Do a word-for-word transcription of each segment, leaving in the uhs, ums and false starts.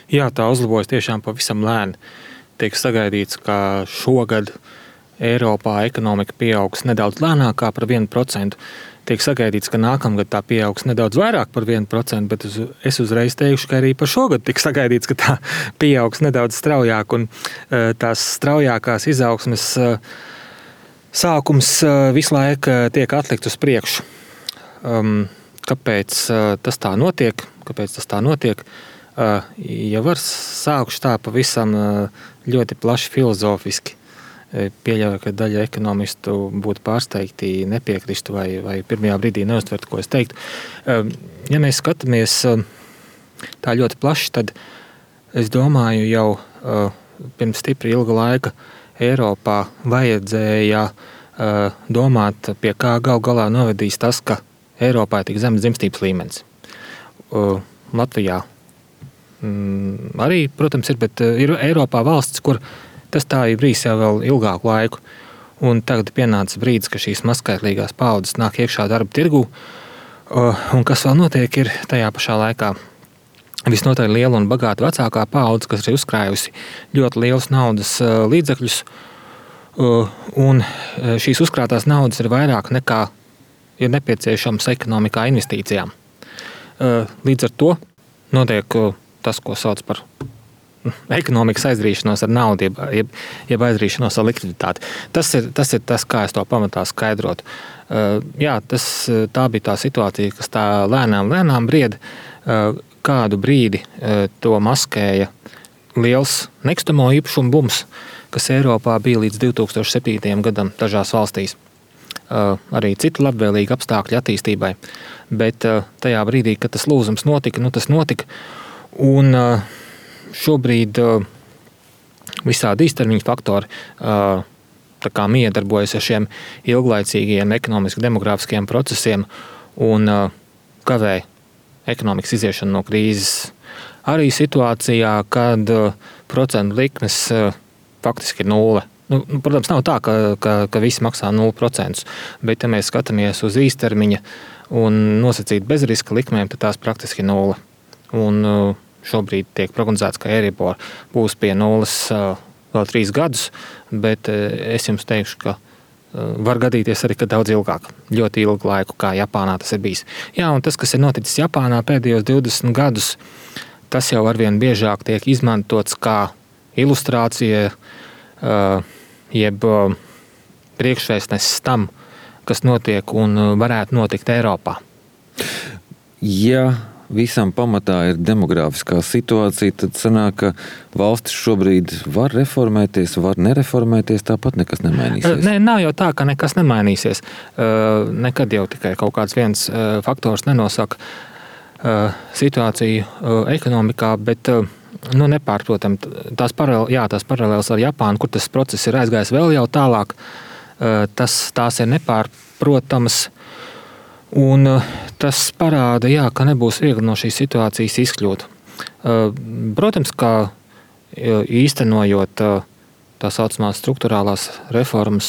Jā, tā uzlabojas tiešām pavisam lēni. Tiek sagaidīts, ka šogad Eiropā ekonomika pieaugs nedaudz lēnākā par vienu procentu. Tiek sagaidīts, ka nākamgad tā pieaugs nedaudz vairāk par vienu procentu, bet uz, es uzreiz teikšu, ka arī par šogad tiek sagaidīts, ka tā pieaugs nedaudz straujāk. Un tās straujākās izaugsmes sākums visu laiku tiek atlikt uz priekšu. Kāpēc tas tā notiek? Kāpēc tas tā notiek? Ja var sākšu tā pavisam ļoti plaši filozofiski. Pieļauju, ka daļa ekonomistu būtu pārsteigti, nepiekristu vai, vai pirmajā brīdī neuztvertu, ko es teiktu. Ja mēs skatāmies tā ļoti plaši, tad es domāju, jau pirms stipri ilga laika Eiropā vajadzēja domāt, pie kā gal galā novedīs tas, ka Eiropā ir tik zemes dzimstības līmenis. Latvijā arī, protams, ir, bet ir Eiropā valsts, kur tas tā ir bijis jau vēl ilgāku laiku. Un tagad pienāca brīdis, ka šīs mazskaitlīgās paaudzes nāk iekšā darba tirgū. Un kas vēl notiek, ir tajā pašā laikā visnotaļ liela un bagāta vecākā paudze, kas ir uzkrājusi ļoti lielus naudas līdzekļus. Un šīs uzkrātās naudas ir vairāk nekā ir nepieciešams ekonomikā investīcijām. Līdz ar to notiek tas, ko sauc par ekonomikas aizrīšanos ar naudu, jeb, jeb, jeb aizrīšanos ar likviditāti. Tas ir, tas ir tas, kā es to pamatā skaidrotu. Uh, jā, tas, tā bija tā situācija, kas tā lēnām, lēnām brieda. Uh, kādu brīdi uh, to maskēja liels nekustamo īpašumu bums, kas Eiropā bija līdz divi tūkstoši septītajam gadam dažās valstīs. Uh, arī citu labvēlīgu apstākļu attīstībai. Bet uh, tajā brīdī, kad tas lūzums notika, nu tas notika. Un uh, šobrīd uh, visādi īstermiņa faktori uh, tā kā miedarbojas ar šiem ilglaicīgiem ekonomiski demogrāfiskiem procesiem un uh, kavē ekonomikas iziešanu no krīzes. Arī situācijā, kad uh, procentu likmes uh, faktiski ir nulle. Nu, protams, nav tā, ka, ka, ka visi maksā nulle procentus, bet ja mēs skatāmies uz īstermiņa un nosacīt bezriska likmēm, tad tās praktiski ir nulle. Un uh, šobrīd tiek prognozēts, ka Euribor būs pie nulles uh, vēl trīs gadus, bet uh, es jums teikšu, ka uh, var gadīties arī, ka daudz ilgāk, ļoti ilgu laiku, kā Japānā tas ir bijis. Jā, un tas, kas ir noticis Japānā pēdējos divdesmit gadus, tas jau arvien biežāk tiek izmantots kā ilustrācija, uh, jeb uh, priekšvēstnesis tam, kas notiek un uh, varētu notikt Eiropā. Ja visam pamatā ir demogrāfiskā situācija, tad sanāk, ka valstis šobrīd var reformēties, var nereformēties, tāpat nekas nemainīsies. Nē, nav jau tā, ka nekas nemainīsies. Nekad jau tikai kaut kāds viens faktors nenosaka situāciju ekonomikā, bet nu, nepārprotam, tās, paralēl, jā, tās paralēlas ar Japānu, kur tas process ir aizgājis vēl jau tālāk, tas, tās ir nepārprotamas. Un tas parāda, jā, ka nebūs viegli no šīs situācijas izkļūt. Protams, ka īstenojot tā saucamās struktūrālās reformas,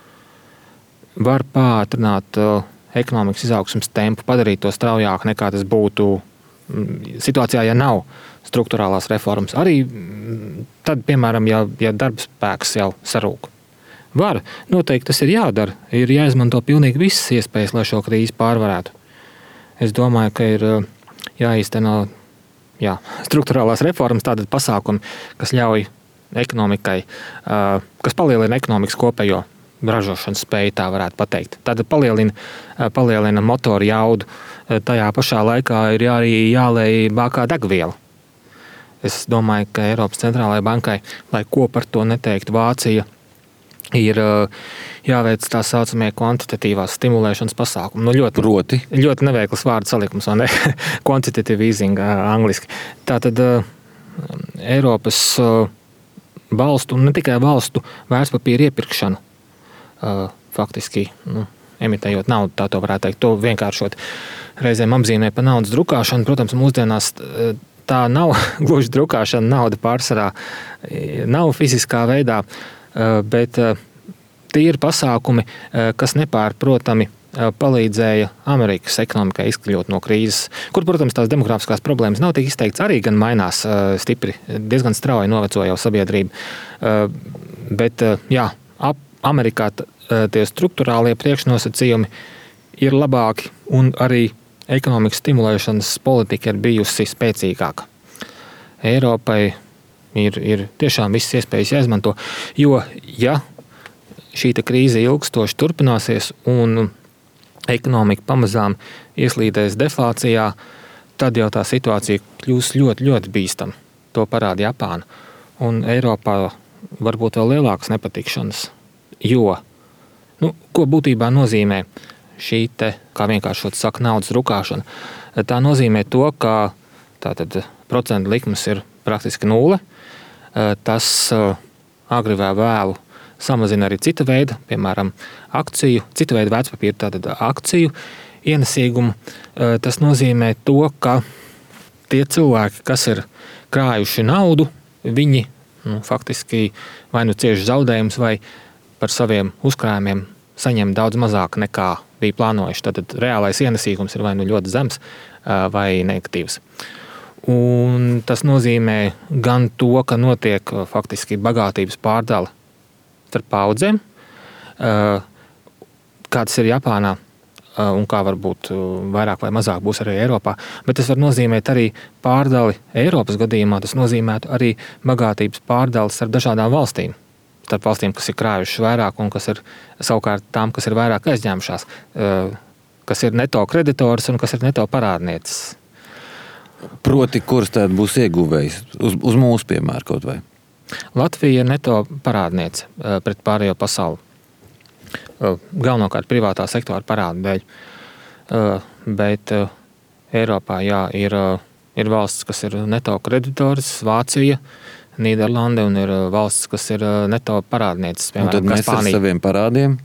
var pātrināt ekonomikas izaugsmes tempu, padarīt to straujāk nekā tas būtu situācijā, ja nav struktūrālās reformas. Arī tad, piemēram, ja, ja darbspēks jau sarūk. Var, noteikti tas ir jādara, ir jāizmanto pilnīgi visas iespējas, lai šo krīzi pārvarētu. Es domāju, ka ir jāīsteno jā, struktūrālās reformas, tātad pasākumi, kas ļauj ekonomikai, kas palielina ekonomikas kopējo ražošanas spēju, tā varētu pateikt. Tātad palielina, palielina motoru jaudu, tajā pašā laikā ir arī jālej bākā degviela. Es domāju, ka Eiropas centrālajai bankai, lai ko par to neteiktu Vācija, ir jāveic tā saucamie kvantitatīvās stimulēšanas pasākumi. Nu, ļoti, Proti? Ļoti neveikls vārdu salikums, vai ne? Quantitative easing angliski. Tātad Eiropas valstu, un ne tikai valstu, vērtspapīru iepirkšanu faktiski, nu, emitējot naudu, tā to varētu teikt, to vienkāršot. Reizēm apzīmē par naudas drukāšanu. Protams, mūsdienās tā nav gluži drukāšana, nauda pārsvarā nav fiziskā veidā, bet tie ir pasākumi, kas nepārprotami palīdzēja Amerikas ekonomikai izkļūt no krīzes, kur, protams, tās demogrāfiskās problēmas nav tik izteikts, arī gan mainās stipri, diezgan strauji noveco jau sabiedrība. Bet, jā, Amerikā tie struktūrālie priekšnosacījumi ir labāki un arī ekonomikas stimulēšanas politika ir bijusi spēcīgāka. Eiropai ir, ir tiešām visas iespējas jāizmanto, jo, ja šī krīze ilgstoši turpināsies un ekonomika pamazām ieslīdēs deflācijā, tad jau tā situācija kļūs ļoti, ļoti bīstama. To parāda Japāna. Un Eiropā varbūt vēl lielākas nepatikšanas, jo, nu, ko būtībā nozīmē šī te, kā vienkāršot saka, naudas drukāšana. Tā nozīmē to, ka tātad procentu likmes ir praktiski nulle. Tas agri vai vēlu samazina arī cita veida, piemēram, akciju, cita veida vērtspapīru, tātad akciju ienesīgumu. Tas nozīmē to, ka tie cilvēki, kas ir krājuši naudu, viņi nu, faktiski vai nu cieši zaudējumus, vai par saviem uzkrājumiem saņem daudz mazāk nekā bija plānojuši. Tātad reālais ienesīgums ir vai nu ļoti zems vai negatīvs. Un tas nozīmē gan to, ka notiek faktiski bagātības pārdala starp paudzēm, kāds ir Japānā un kā varbūt vairāk vai mazāk būs arī Eiropā, bet tas var nozīmēt arī pārdali Eiropas gadījumā, tas nozīmētu arī bagātības pārdalis ar dažādām valstīm. Starp valstīm, kas ir krājušas vairāk un kas ir savukārt tām, kas ir vairāk aizņēmušās, kas ir neto kreditors un kas ir neto parādnieces. Proti, kuras tad būs ieguvējis uz, uz mūsu piemēru kaut vai? Latvija ir neto parādniece pret pārējo pasauli. Galvenokārt privātā sektora parāda dēļ. Bet Eiropā jā, ir, ir valsts, kas ir neto kreditors, Vācija, Nīderlande, un ir valsts, kas ir neto parādnieces. Un tad mēs ar saviem parādiem?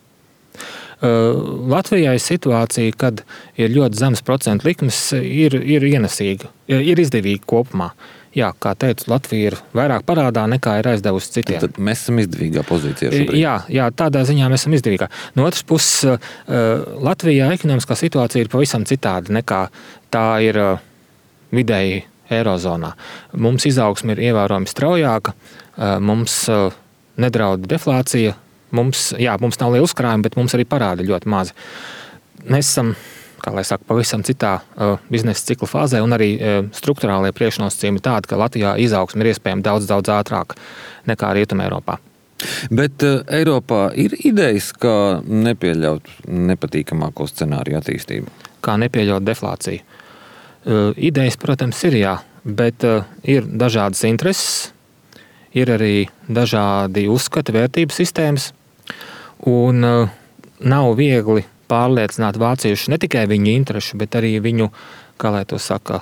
Latvijā ir situācija, kad ir ļoti zemes procentu likmes, ir, ir ienesīga, ir izdevīga kopumā. Jā, kā teicu, Latvija ir vairāk parādā nekā ir aizdevusi citiem. Tad mēs esam izdevīgā pozīcijā šobrīd. Jā, jā, tādā ziņā mēs esam izdevīgā. No otras puses, Latvijā ekonomiskā situācija ir pavisam citāda nekā tā ir vidēji Eirozonā. Mums izaugsme ir ievērojami straujāka, mums nedraud deflācija, mums, jā, mums nav liela uzkrājuma, bet mums arī parādi ļoti mazi. Mēs esam, kā lai saka, pavisam citā uh, biznesa cikla fāzē, un arī uh, strukturālie priekšnosacījumi tādi, ka Latvijā izaugsme ir iespējama daudz, daudz ātrāk nekā Rietumē Eiropā. Bet uh, Eiropā ir idejas, kā nepieļaut nepatīkamāko scenāriju attīstību? Kā nepieļaut deflāciju. Uh, idejas, protams, ir jā, bet uh, ir dažādas intereses, ir arī dažādi uzskati, vērtības sistēmas, un uh, nav viegli pārliecināt vāciešus ne tikai viņu interešu, bet arī viņu, kā lai to saka,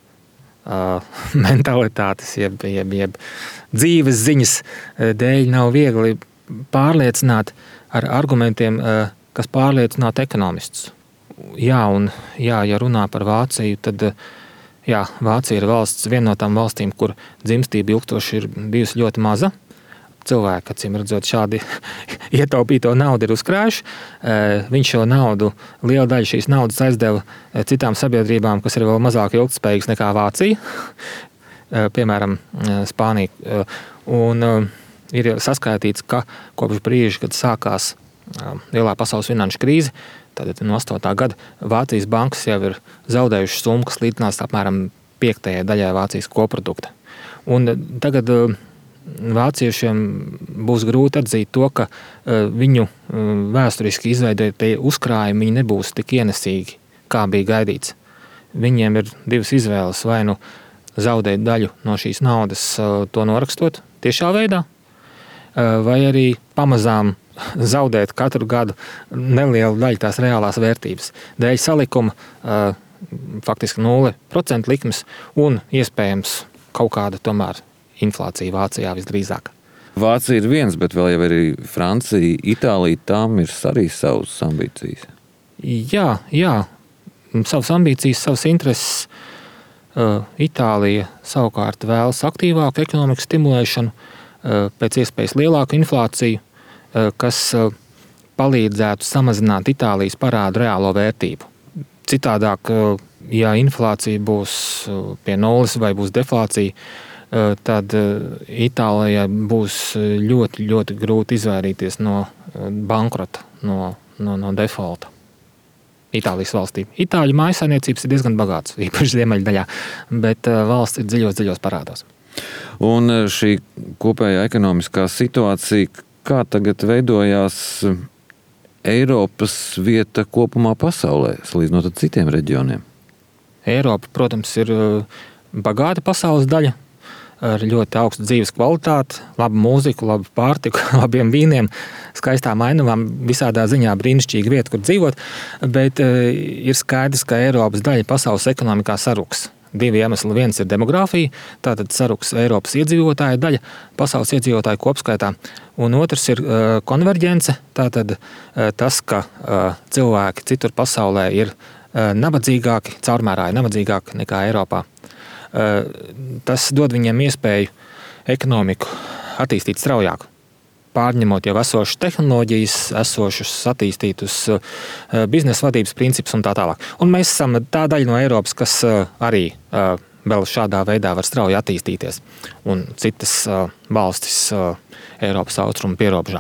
uh, mentalitātes, jeb, jeb, jeb dzīves ziņas dēļ nav viegli pārliecināt ar argumentiem, uh, kas pārliecinātu ekonomistus. Jā, un jā, ja runā par Vāciju, tad jā, Vācija ir valsts, viena no tām valstīm, kur dzimstība ilgstoši ir bijusi ļoti maza. Cilvēki, acīm redzot, šādi ietaupīto naudu ir uzkrājuši. Viņš šo naudu, liela daļa šīs naudas aizdeva citām sabiedrībām, kas ir vēl mazāk ilgtspējīgas nekā Vācija, piemēram, Spānija. Un ir saskaitīts, ka kopš brīža, kad sākās lielā pasaules finanšu krīze, tad no astotā gada Vācijas bankas jau ir zaudējušas summu, kas līdzinās apmēram piektajai daļai Vācijas koprodukta. Un tagad vāciešiem būs grūti atzīt to, ka viņu vēsturiski izveidotie uzkrājumi viņi nebūs tik ienesīgi, kā bija gaidīts. Viņiem ir divas izvēles, vai nu zaudēt daļu no šīs naudas, to norakstot tiešā veidā, vai arī pamazām zaudēt katru gadu nelielu daļu tās reālās vērtības. Dēļ salikuma faktiski nulle procentu likmes un iespējams kaut kāda tomēr inflācija Vācijā visdrīzāk. Vācija ir viens, bet vēl jau arī Francija, Itālija, tām ir arī savas ambīcijas. Jā, jā, savas ambīcijas, savas intereses. Itālija savukārt vēlas aktīvāku ekonomikas stimulēšanu, pēc iespējas lielāku inflāciju, kas palīdzētu samazināt Itālijas parādu reālo vērtību. Citādāk, ja inflācija būs pie nulles vai būs deflācija, tad Itālijai būs ļoti, ļoti grūti izvairīties no bankrota, no, no, no defaulta. Itālijas valstī. Itāļu mājsaimniecības ir diezgan bagātas, īpaši ziemeļdaļā, bet valsts ir dziļos, dziļos parādos. Un šī kopējā ekonomiskā situācija, kā tagad veidojās Eiropas vieta kopumā pasaulē, salīdzinot ar citiem reģioniem? Eiropa, protams, ir bagāta pasaules daļa, ar ļoti augstu dzīves kvalitāti, labu mūziku, labu pārtiku, labiem vīniem, skaistām ainavām, visādā ziņā brīnišķīga vieta, kur dzīvot, bet ir skaidrs, ka Eiropas daļa pasaules ekonomikā saruks. Divi iemesli. Viens ir demogrāfija, tātad saruks Eiropas iedzīvotāju daļa pasaules iedzīvotāju kopskaitā, un otrs ir konverģence, tātad tas, ka cilvēki citur pasaulē ir nabadzīgāki, caurmērā ir nabadzīgāki nekā Eiropā. Tas dod viņiem iespēju ekonomiku attīstīt straujāk, pārņemot jau esošas tehnoloģijas, esošus attīstītus biznesa vadības principus un tā tālāk. Un mēs esam tā daļa no Eiropas, kas arī vēl šādā veidā var strauji attīstīties, un citas valstis Eiropas austrumu pierobežā.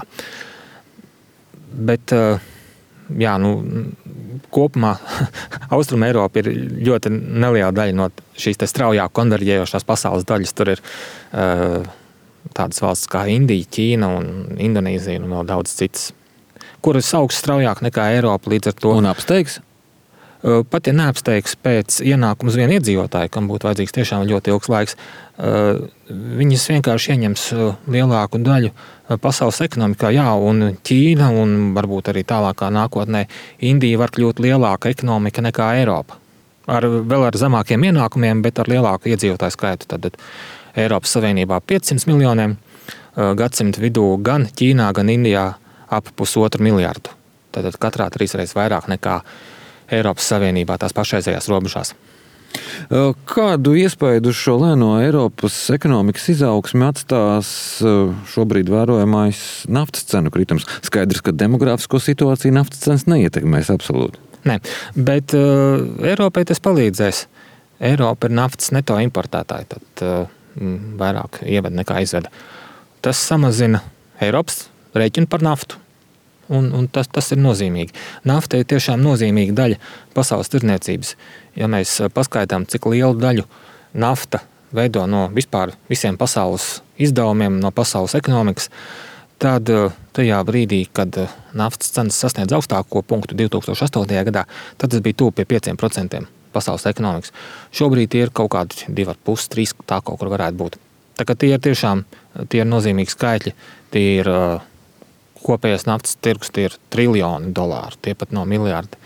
Bet jā, nu, kopumā Austruma Eiropa ir ļoti neliela daļa no šīs te straujāk konverģējošās pasaules daļas. Tur ir uh, tādas valsts kā Indija, Ķīna un Indonēzija un vēl daudz citas, kuras augs straujāk nekā Eiropa līdz ar to. Un apsteigs? Uh, pat ja neapsteigs pēc ienākuma uz vienu iedzīvotāju, kam būtu vajadzīgs tiešām ļoti ilgs laiks, uh, viņas vienkārši ieņems lielāku daļu pasaules ekonomikā, jā, un Ķīna un varbūt arī tālākā nākotnē Indija var kļūt lielāka ekonomika nekā Eiropa. Ar, vēl ar zemākiem ienākumiem, bet ar lielāku iedzīvotāju skaitu. Tad Eiropas Savienībā piecsimt miljoniem, gadsimta vidū gan Ķīnā, gan Indijā ap pusotru miljardu. Tad katrā trīsreiz vairāk nekā Eiropas Savienībā tās pašreizējās robežās. Kādu iespaidu uz šo lēno Eiropas ekonomikas izaugsmi atstās šobrīd vērojamais naftas cenu kritums? Skaidrs, ka demogrāfisko situāciju naftas cenas neietekmēs absolūti. Nē, bet uh, Eiropai tas palīdzēs. Eiropa ir naftas neto importētāji, tad uh, vairāk ieved nekā izved. Tas samazina Eiropas rēķinu par naftu. Un, un tas, tas ir nozīmīgi. Nafta ir tiešām nozīmīga daļa pasaules tirdzniecības. Ja mēs paskaidām, cik lielu daļu nafta veido no vispār visiem pasaules izdevumiem, no pasaules ekonomikas, tad tajā brīdī, kad naftas cenas sasniedz augstāko punktu divi tūkstoši astotajā gadā, tad tas bija tuvu pie pieciem procentiem pasaules ekonomikas. Šobrīd tie ir kaut kādi divi ar pus, trīs, tā kaut kur varētu būt. Tā kā tie ir tiešām tie ir nozīmīgi skaitļi, tie ir kopējais naftas tirgus, tie ir triljoni dolāru, tie pat nav miljardi.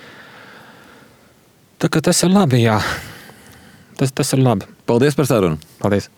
Tā kā tas ir labi, jā. Tas, tas ir labi. Paldies par sarunu. Paldies.